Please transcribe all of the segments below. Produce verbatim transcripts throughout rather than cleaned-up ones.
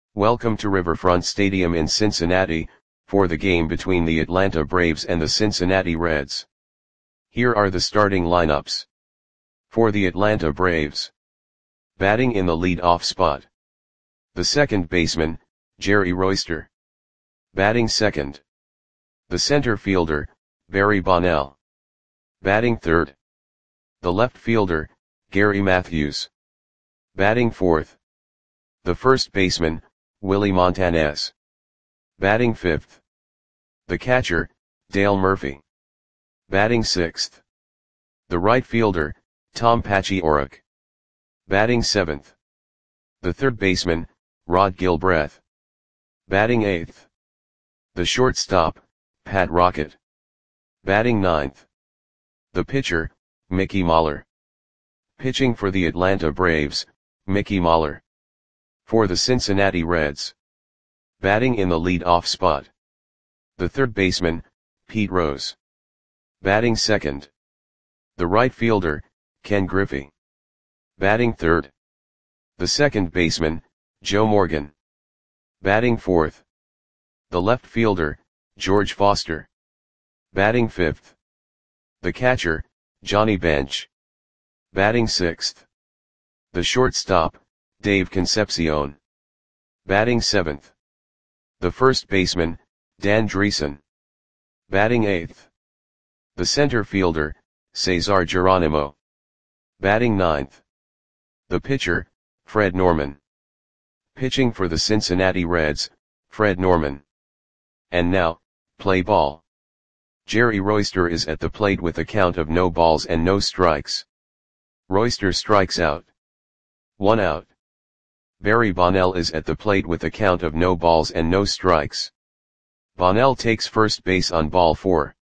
Welcome to Riverfront Stadium in Cincinnati, for the game between the Atlanta Braves and the Cincinnati Reds. Here are the starting lineups. For the Atlanta Braves. Batting in the lead-off spot. The second baseman, Jerry Royster. Batting second. The center fielder, Barry Bonnell. Batting third. The left fielder, Gary Matthews. Batting fourth. The first baseman, Willie Montanez. Batting fifth. The catcher, Dale Murphy. Batting sixth. The right fielder, Tom Paciorek. Batting seventh. The third baseman, Rod Gilbreth. Batting eighth. The shortstop, Pat Rocket. Batting ninth. The pitcher, Mickey Mahler. Pitching for the Atlanta Braves, Mickey Mahler. For the Cincinnati Reds. Batting in the lead-off spot. The third baseman, Pete Rose. Batting second. The right fielder, Ken Griffey. Batting third. The second baseman, Joe Morgan. Batting fourth. The left fielder, George Foster. Batting fifth. The catcher, Johnny Bench. Batting sixth. The shortstop, Dave Concepcion. Batting seventh. The first baseman, Dan Dreesen. Batting eighth. The center fielder, Cesar Geronimo. Batting ninth. The pitcher, Fred Norman. Pitching for the Cincinnati Reds, Fred Norman. And now, play ball. Jerry Royster is at the plate with a count of no balls and no strikes. Royster strikes out. One out. Barry Bonnell is at the plate with a count of no balls and no strikes. Bonnell takes first base on ball four.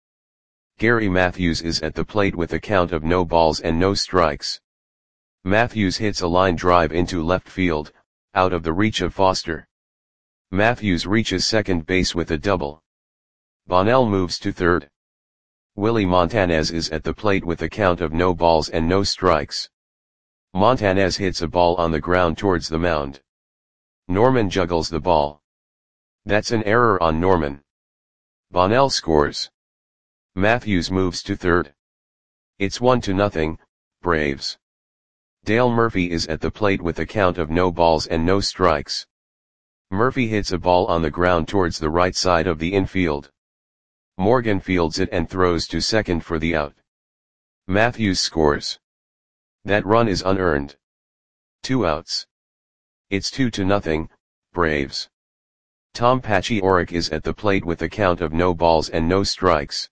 Gary Matthews is at the plate with a count of no balls and no strikes. Matthews hits a line drive into left field, out of the reach of Foster. Matthews reaches second base with a double. Bonnell moves to third. Willie Montanez is at the plate with a count of no balls and no strikes. Montanez hits a ball on the ground towards the mound. Norman juggles the ball. That's an error on Norman. Bonnell scores. Matthews moves to third. It's one to nothing, Braves. Dale Murphy is at the plate with a count of no balls and no strikes. Murphy hits a ball on the ground towards the right side of the infield. Morgan fields it and throws to second for the out. Matthews scores. That run is unearned. Two outs. It's two to nothing, Braves. Tom Paciorek is at the plate with a count of no balls and no strikes.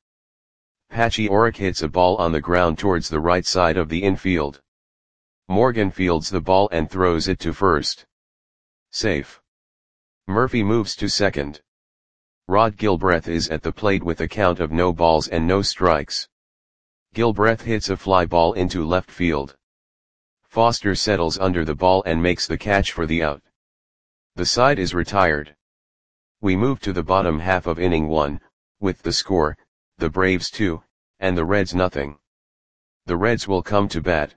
Paciorek hits a ball on the ground towards the right side of the infield. Morgan fields the ball and throws it to first. Safe. Murphy moves to second. Rod Gilbreth is at the plate with a count of no balls and no strikes. Gilbreth hits a fly ball into left field. Foster settles under the ball and makes the catch for the out. The side is retired. We move to the bottom half of inning one, with the score, the Braves two, and the Reds nothing. The Reds will come to bat.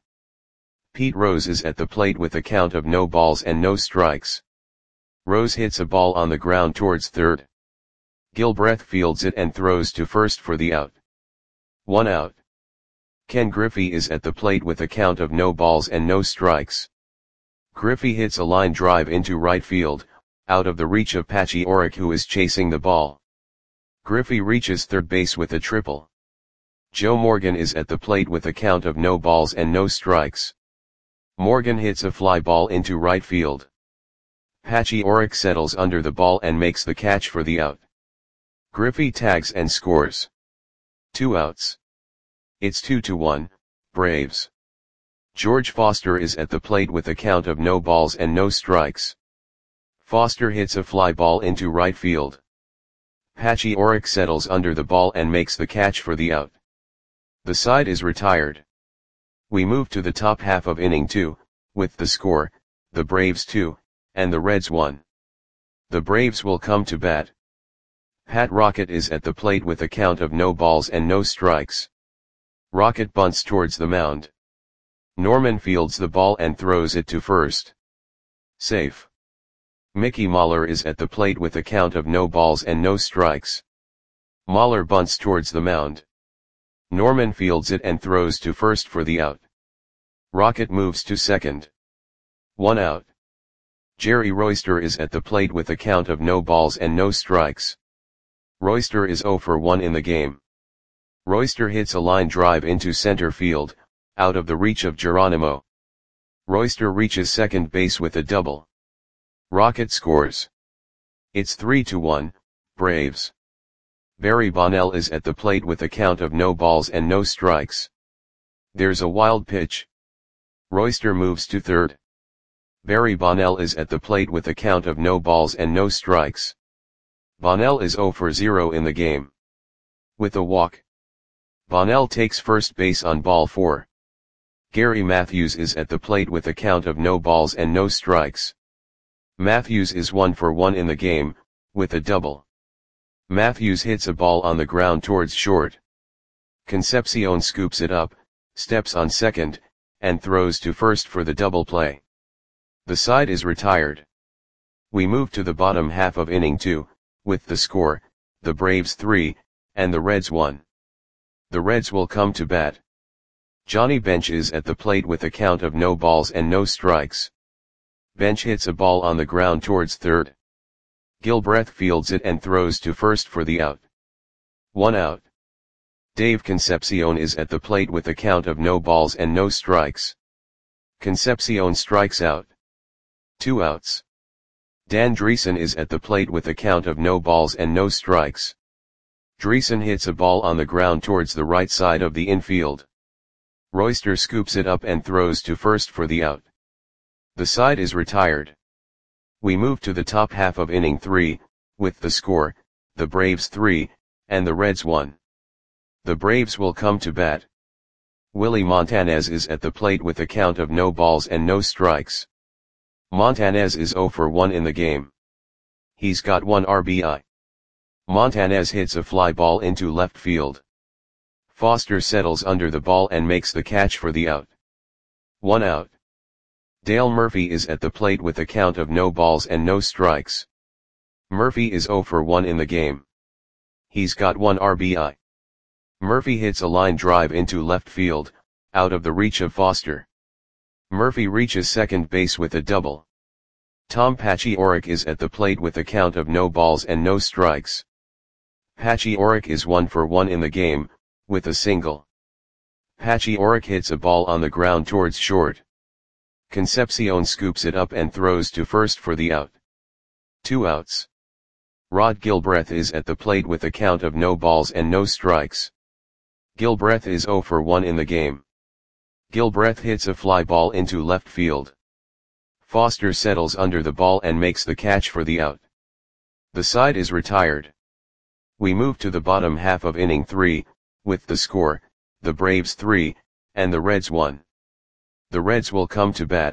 Pete Rose is at the plate with a count of no balls and no strikes. Rose hits a ball on the ground towards third. Gilbreth fields it and throws to first for the out. One out. Ken Griffey is at the plate with a count of no balls and no strikes. Griffey hits a line drive into right field, out of the reach of Paciorek, who is chasing the ball. Griffey reaches third base with a triple. Joe Morgan is at the plate with a count of no balls and no strikes. Morgan hits a fly ball into right field. Paciorek settles under the ball and makes the catch for the out. Griffey tags and scores. Two outs. It's two to one, Braves. George Foster is at the plate with a count of no balls and no strikes. Foster hits a fly ball into right field. Paciorek settles under the ball and makes the catch for the out. The side is retired. We move to the top half of inning two, with the score, the Braves two, and the Reds one. The Braves will come to bat. Pat Rocket is at the plate with a count of no balls and no strikes. Rocket bunts towards the mound. Norman fields the ball and throws it to first. Safe. Mickey Mahler is at the plate with a count of no balls and no strikes. Mahler bunts towards the mound. Norman fields it and throws to first for the out. Rocket moves to second. One out. Jerry Royster is at the plate with a count of no balls and no strikes. Royster is zero for one in the game. Royster hits a line drive into center field, out of the reach of Geronimo. Royster reaches second base with a double. Rocket scores. It's three to one, Braves. Barry Bonnell is at the plate with a count of no balls and no strikes. There's a wild pitch. Royster moves to third. Barry Bonnell is at the plate with a count of no balls and no strikes. Bonnell is zero for zero in the game. With a walk. Bonnell takes first base on ball four. Gary Matthews is at the plate with a count of no balls and no strikes. Matthews is one for one in the game, with a double. Matthews hits a ball on the ground towards short. Concepcion scoops it up, steps on second, and throws to first for the double play. The side is retired. We move to the bottom half of inning two, with the score, the Braves three, and the Reds one. The Reds will come to bat. Johnny Bench is at the plate with a count of no balls and no strikes. Bench hits a ball on the ground towards third. Gilbreth fields it and throws to first for the out. One out. Dave Concepcion is at the plate with a count of no balls and no strikes. Concepcion strikes out. Two outs. Dan Dreesen is at the plate with a count of no balls and no strikes. Dreesen hits a ball on the ground towards the right side of the infield. Royster scoops it up and throws to first for the out. The side is retired. We move to the top half of inning three, with the score, the Braves three, and the Reds one. The Braves will come to bat. Willie Montanez is at the plate with a count of no balls and no strikes. Montanez is zero for one in the game. He's got one R B I. Montanez hits a fly ball into left field. Foster settles under the ball and makes the catch for the out. One out. Dale Murphy is at the plate with a count of no balls and no strikes. Murphy is zero for one in the game. He's got one R B I. Murphy hits a line drive into left field, out of the reach of Foster. Murphy reaches second base with a double. Tom Paciorek is at the plate with a count of no balls and no strikes. Paciorek is one for one in the game, with a single. Paciorek hits a ball on the ground towards short. Concepcion scoops it up and throws to first for the out. Two outs. Rod Gilbreth is at the plate with a count of no balls and no strikes. Gilbreth is zero for one in the game. Gilbreth hits a fly ball into left field. Foster settles under the ball and makes the catch for the out. The side is retired. We move to the bottom half of inning three, with the score, the Braves three, and the Reds one. The Reds will come to bat.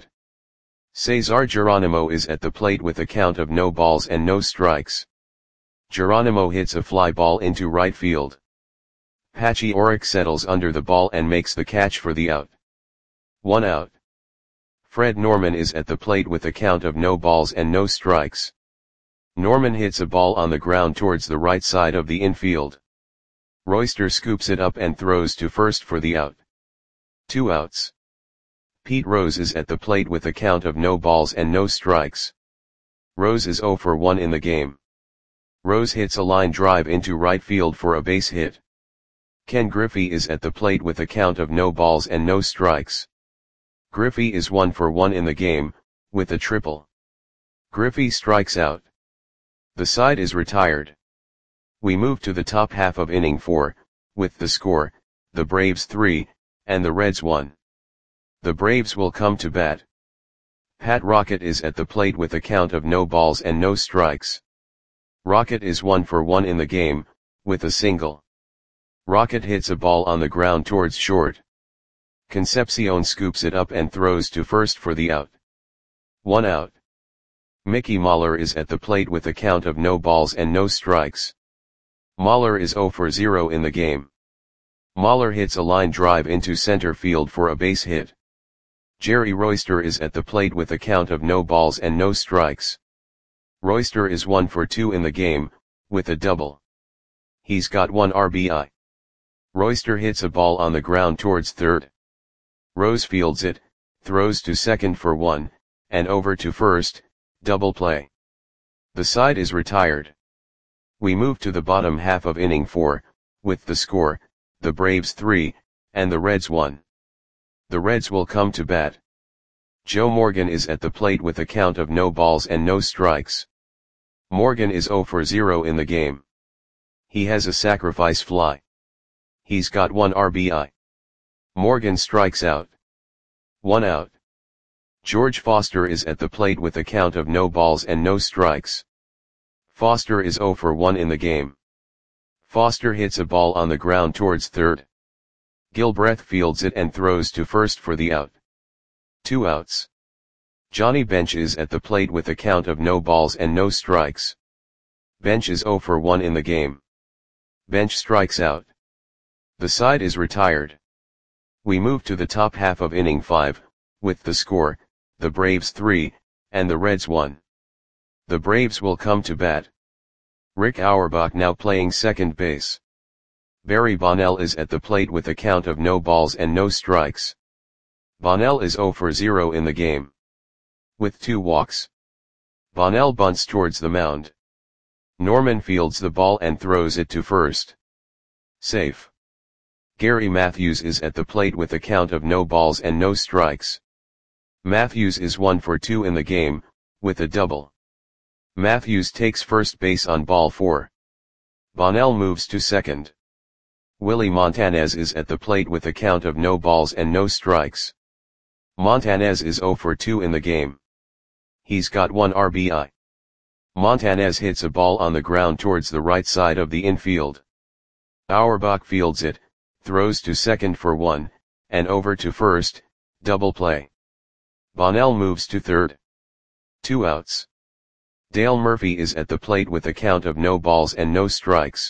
Cesar Geronimo is at the plate with a count of no balls and no strikes. Geronimo hits a fly ball into right field. Paciorek settles under the ball and makes the catch for the out. One out. Fred Norman is at the plate with a count of no balls and no strikes. Norman hits a ball on the ground towards the right side of the infield. Royster scoops it up and throws to first for the out. Two outs. Pete Rose is at the plate with a count of no balls and no strikes. Rose is zero for one in the game. Rose hits a line drive into right field for a base hit. Ken Griffey is at the plate with a count of no balls and no strikes. Griffey is one for one in the game, with a triple. Griffey strikes out. The side is retired. We move to the top half of inning four, with the score, the Braves three, and the Reds one. The Braves will come to bat. Pat Rocket is at the plate with a count of no balls and no strikes. Rocket is one for one in the game, with a single. Rocket hits a ball on the ground towards short. Concepcion scoops it up and throws to first for the out. One out. Mickey Mahler is at the plate with a count of no balls and no strikes. Mahler is zero for zero in the game. Mahler hits a line drive into center field for a base hit. Jerry Royster is at the plate with a count of no balls and no strikes. Royster is one for two in the game, with a double. He's got one R B I. Royster hits a ball on the ground towards third. Rose fields it, throws to second for one, and over to first, double play. The side is retired. We move to the bottom half of inning four, with the score, the Braves three, and the Reds one. The Reds will come to bat. Joe Morgan is at the plate with a count of no balls and no strikes. Morgan is zero for zero in the game. He has a sacrifice fly. He's got one R B I. Morgan strikes out. One out. George Foster is at the plate with a count of no balls and no strikes. Foster is zero for one in the game. Foster hits a ball on the ground towards third. Gilbreth fields it and throws to first for the out. Two outs. Johnny Bench is at the plate with a count of no balls and no strikes. Bench is zero for one in the game. Bench strikes out. The side is retired. We move to the top half of inning five, with the score, the Braves three, and the Reds one. The Braves will come to bat. Rick Auerbach now playing second base. Barry Bonnell is at the plate with a count of no balls and no strikes. Bonnell is zero for zero in the game. With two walks. Bonnell bunts towards the mound. Norman fields the ball and throws it to first. Safe. Gary Matthews is at the plate with a count of no balls and no strikes. Matthews is one for two in the game, with a double. Matthews takes first base on ball four. Bonnell moves to second. Willie Montanez is at the plate with a count of no balls and no strikes. Montanez is zero for two in the game. He's got one R B I. Montanez hits a ball on the ground towards the right side of the infield. Auerbach fields it, throws to second for one, and over to first, double play. Bonnell moves to third. Two outs. Dale Murphy is at the plate with a count of no balls and no strikes.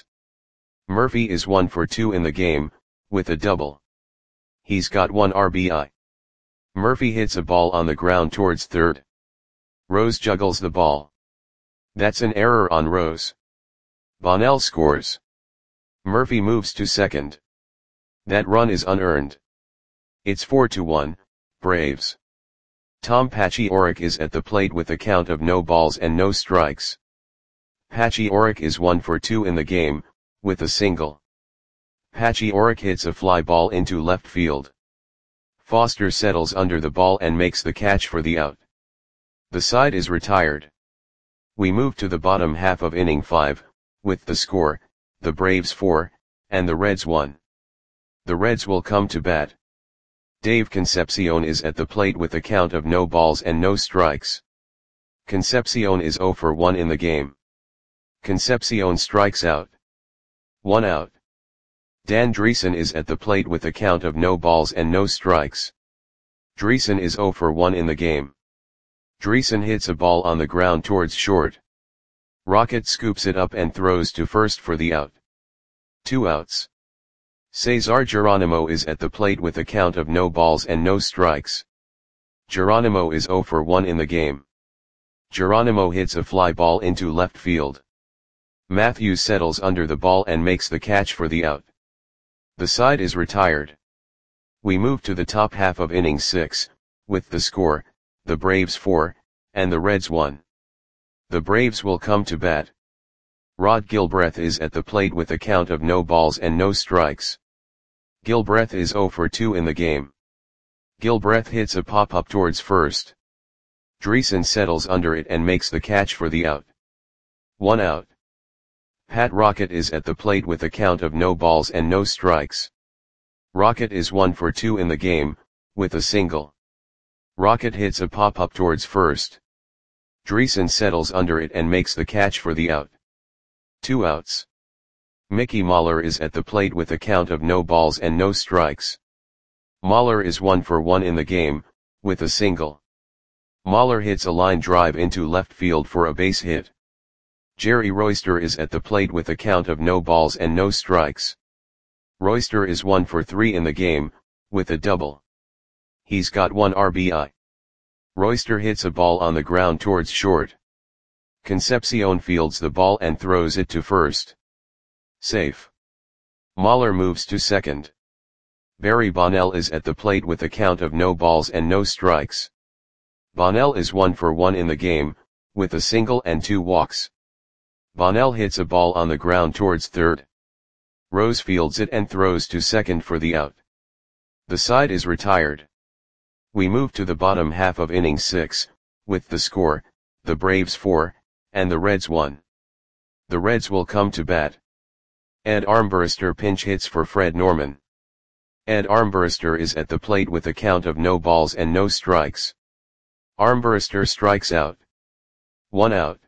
Murphy is one for two in the game, with a double. He's got one R B I. Murphy hits a ball on the ground towards third. Rose juggles the ball. That's an error on Rose. Bonnell scores. Murphy moves to second. That run is unearned. It's four to one, Braves. Tom Paciorek is at the plate with a count of no balls and no strikes. Paciorek is one for two in the game, with a single. Paciorek hits a fly ball into left field. Foster settles under the ball and makes the catch for the out. The side is retired. We move to the bottom half of inning five, with the score, the Braves four, and the Reds one. The Reds will come to bat. Dave Concepcion is at the plate with a count of no balls and no strikes. Concepcion is zero for one in the game. Concepcion strikes out. One out. Dan Dreesen is at the plate with a count of no balls and no strikes. Dreesen is zero for one in the game. Dreesen hits a ball on the ground towards short. Rocket scoops it up and throws to first for the out. Two outs. Cesar Geronimo is at the plate with a count of no balls and no strikes. Geronimo is zero for one in the game. Geronimo hits a fly ball into left field. Matthews settles under the ball and makes the catch for the out. The side is retired. We move to the top half of inning six, with the score, the Braves four, and the Reds one. The Braves will come to bat. Rod Gilbreth is at the plate with a count of no balls and no strikes. Gilbreth is zero for two in the game. Gilbreth hits a pop-up towards first. Dreesen settles under it and makes the catch for the out. One out. Pat Rocket is at the plate with a count of no balls and no strikes. Rocket is one for two in the game, with a single. Rocket hits a pop-up towards first. Dreesen settles under it and makes the catch for the out. Two outs. Mickey Mahler is at the plate with a count of no balls and no strikes. Mahler is one for one in the game, with a single. Mahler hits a line drive into left field for a base hit. Jerry Royster is at the plate with a count of no balls and no strikes. Royster is one for three in the game, with a double. He's got one R B I. Royster hits a ball on the ground towards short. Concepcion fields the ball and throws it to first. Safe. Mahler moves to second. Barry Bonnell is at the plate with a count of no balls and no strikes. Bonnell is one for one in the game, with a single and two walks. Bonnell hits a ball on the ground towards third. Rose fields it and throws to second for the out. The side is retired. We move to the bottom half of inning six, with the score, the Braves four, and the Reds one. The Reds will come to bat. Ed Armbruster pinch hits for Fred Norman. Ed Armbruster is at the plate with a count of no balls and no strikes. Armbruster strikes out. One out.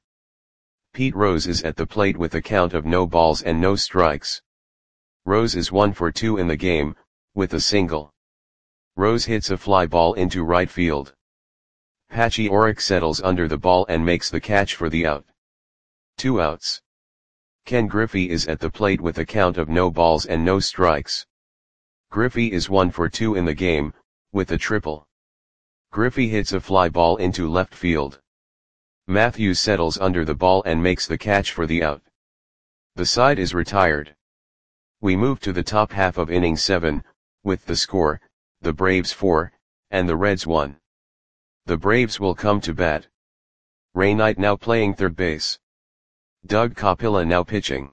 Pete Rose is at the plate with a count of no balls and no strikes. Rose is one for two in the game, with a single. Rose hits a fly ball into right field. Patchy Orrick settles under the ball and makes the catch for the out. Two outs. Ken Griffey is at the plate with a count of no balls and no strikes. Griffey is one for two in the game, with a triple. Griffey hits a fly ball into left field. Matthews settles under the ball and makes the catch for the out. The side is retired. We move to the top half of inning seven, with the score, the Braves four, and the Reds one. The Braves will come to bat. Ray Knight now playing third base. Doug Coppola now pitching.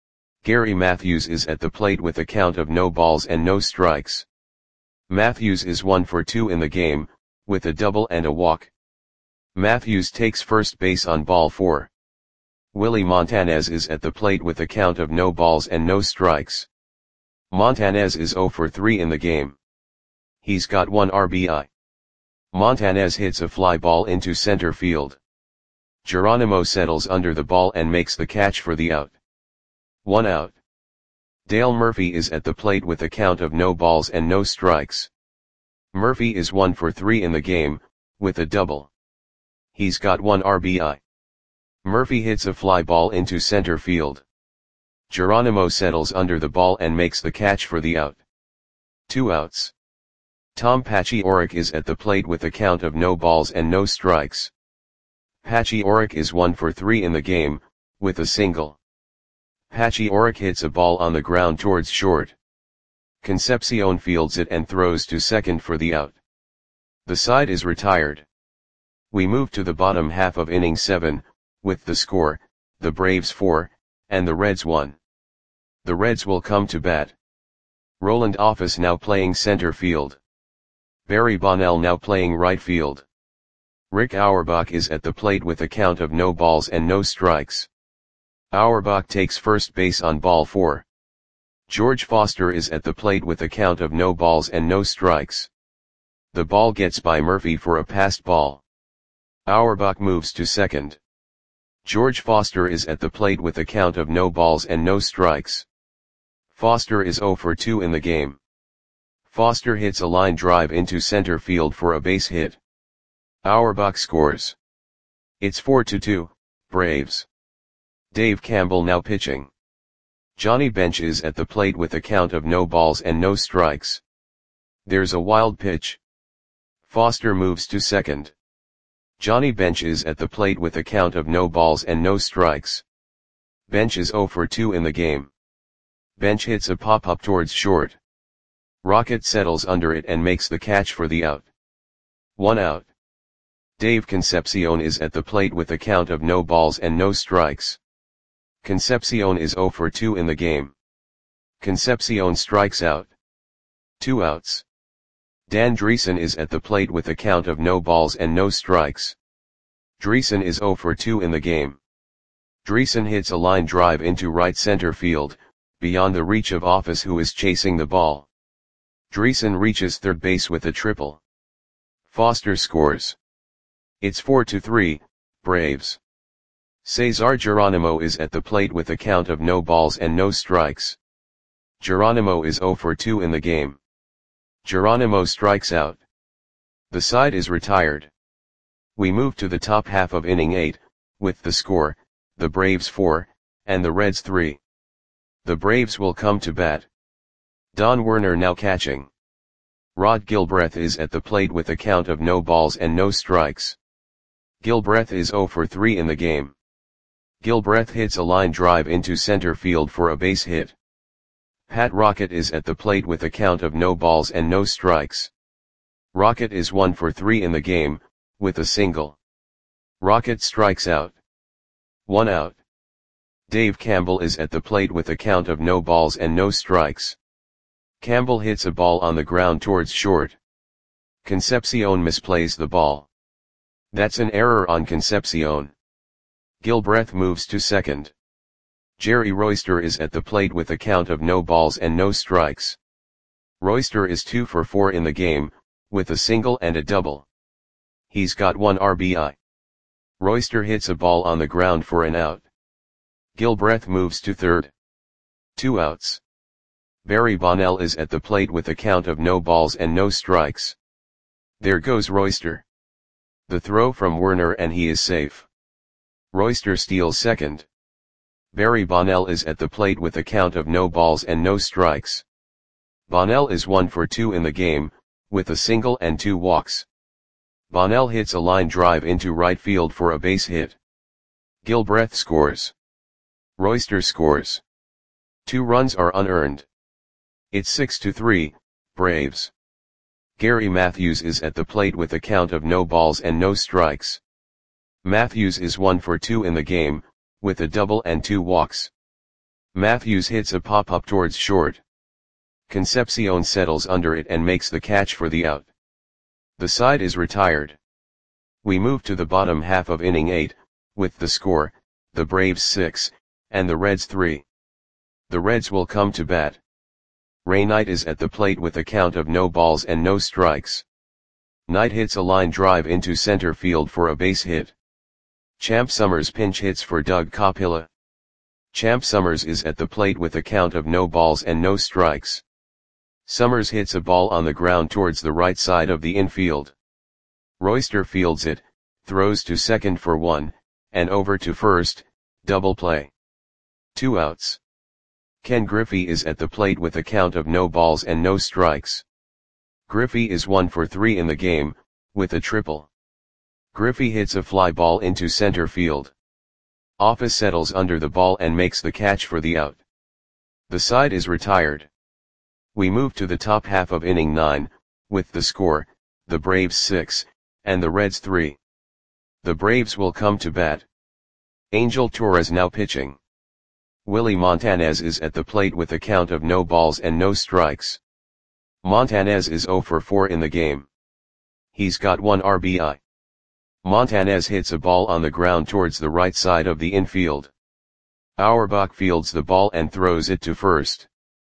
Gary Matthews is at the plate with a count of no balls and no strikes. Matthews is one for two in the game, with a double and a walk. Matthews takes first base on ball four. Willie Montanez is at the plate with a count of no balls and no strikes. Montanez is zero for three in the game. He's got one R B I. Montanez hits a fly ball into center field. Geronimo settles under the ball and makes the catch for the out. One out. Dale Murphy is at the plate with a count of no balls and no strikes. Murphy is one for three in the game, with a double. He's got one R B I. Murphy hits a fly ball into center field. Geronimo settles under the ball and makes the catch for the out. Two outs. Tom Patchy Orrick is at the plate with a count of no balls and no strikes. Patchy Orrick is one for three in the game, with a single. Patchy Orrick hits a ball on the ground towards short. Concepcion fields it and throws to second for the out. The side is retired. We move to the bottom half of inning seven, with the score, the Braves four, and the Reds one. The Reds will come to bat. Roland Office now playing center field. Barry Bonnell now playing right field. Rick Auerbach is at the plate with a count of no balls and no strikes. Auerbach takes first base on ball four. George Foster is at the plate with a count of no balls and no strikes. The ball gets by Murphy for a passed ball. Auerbach moves to second. George Foster is at the plate with a count of no balls and no strikes. Foster is zero for two in the game. Foster hits a line drive into center field for a base hit. Auerbach scores. It's four to two, Braves. Dave Campbell now pitching. Johnny Bench is at the plate with a count of no balls and no strikes. There's a wild pitch. Foster moves to second. Johnny Bench is at the plate with a count of no balls and no strikes. Bench is zero for two in the game. Bench hits a pop-up towards short. Rocket settles under it and makes the catch for the out. One out. Dave Concepcion is at the plate with a count of no balls and no strikes. Concepcion is zero for two in the game. Concepcion strikes out. Two outs. Dan Dreesen is at the plate with a count of no balls and no strikes. Dreesen is zero for two in the game. Dreesen hits a line drive into right center field, beyond the reach of Office, who is chasing the ball. Dreesen reaches third base with a triple. Foster scores. It's four to three, Braves. Cesar Geronimo is at the plate with a count of no balls and no strikes. Geronimo is zero for two in the game. Geronimo strikes out. The side is retired. We move to the top half of inning eight, with the score, the Braves four, and the Reds three. The Braves will come to bat. Don Werner now catching. Rod Gilbreth is at the plate with a count of no balls and no strikes. Gilbreth is zero for three in the game. Gilbreth hits a line drive into center field for a base hit. Pat Rocket is at the plate with a count of no balls and no strikes. Rocket is one for three in the game, with a single. Rocket strikes out. One out. Dave Campbell is at the plate with a count of no balls and no strikes. Campbell hits a ball on the ground towards short. Concepcion misplays the ball. That's an error on Concepcion. Gilbreth moves to second. Jerry Royster is at the plate with a count of no balls and no strikes. Royster is two for four in the game, with a single and a double. He's got one R B I. Royster hits a ball on the ground for an out. Gilbreth moves to third. Two outs. Barry Bonnell is at the plate with a count of no balls and no strikes. There goes Royster. The throw from Werner and he is safe. Royster steals second. Barry Bonnell is at the plate with a count of no balls and no strikes. Bonnell is one for two in the game, with a single and two walks. Bonnell hits a line drive into right field for a base hit. Gilbreth scores. Royster scores. Two runs are unearned. It's six to three, Braves. Gary Matthews is at the plate with a count of no balls and no strikes. Matthews is one for two in the game, with a double and two walks. Matthews hits a pop-up towards short. Concepcion settles under it and makes the catch for the out. The side is retired. We move to the bottom half of inning eight, with the score, the Braves six, and the Reds three. The Reds will come to bat. Ray Knight is at the plate with a count of no balls and no strikes. Knight hits a line drive into center field for a base hit. Champ Summers pinch hits for Doug Coppola. Champ Summers is at the plate with a count of no balls and no strikes. Summers hits a ball on the ground towards the right side of the infield. Royster fields it, throws to second for one, and over to first, double play. Two outs. Ken Griffey is at the plate with a count of no balls and no strikes. Griffey is one for three in the game, with a triple. Griffey hits a fly ball into center field. Office settles under the ball and makes the catch for the out. The side is retired. We move to the top half of inning nine, with the score, the Braves six, and the Reds three. The Braves will come to bat. Angel Torres now pitching. Willie Montanez is at the plate with a count of no balls and no strikes. Montanez is zero for four in the game. He's got one R B I. Montanez hits a ball on the ground towards the right side of the infield. Auerbach fields the ball and throws it to first.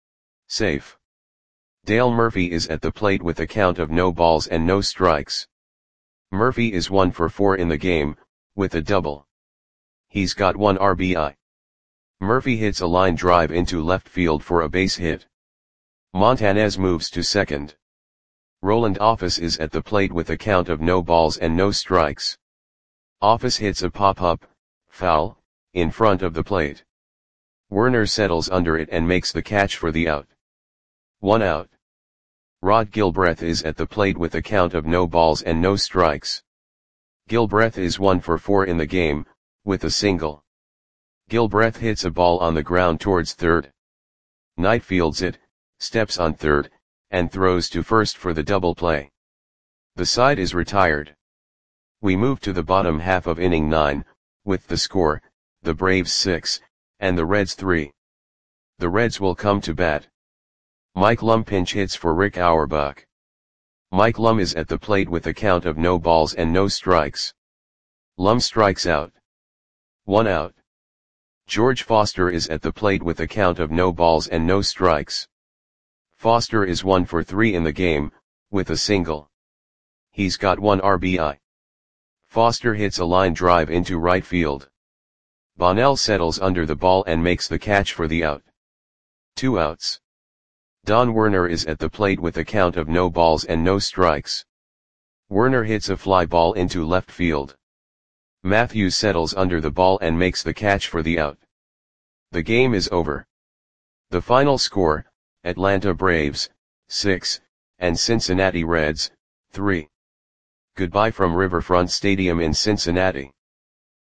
Safe. Dale Murphy is at the plate with a count of no balls and no strikes. Murphy is one for four in the game, with a double. He's got one R B I. Murphy hits a line drive into left field for a base hit. Montanez moves to second. Roland Office is at the plate with a count of no balls and no strikes. Office hits a pop-up, foul, in front of the plate. Werner settles under it and makes the catch for the out. One out. Rod Gilbreth is at the plate with a count of no balls and no strikes. Gilbreth is one for four in the game, with a single. Gilbreth hits a ball on the ground towards third. Knight fields it, steps on third, and throws to first for the double play. The side is retired. We move to the bottom half of inning nine, with the score, the Braves six, and the Reds three. The Reds will come to bat. Mike Lum pinch hits for Rick Auerbach. Mike Lum is at the plate with a count of no balls and no strikes. Lum strikes out. One out. George Foster is at the plate with a count of no balls and no strikes. Foster is one for three in the game, with a single. He's got one R B I. Foster hits a line drive into right field. Bonnell settles under the ball and makes the catch for the out. Two outs. Don Werner is at the plate with a count of no balls and no strikes. Werner hits a fly ball into left field. Matthews settles under the ball and makes the catch for the out. The game is over. The final score, Atlanta Braves, six, and Cincinnati Reds, three. Goodbye from Riverfront Stadium in Cincinnati.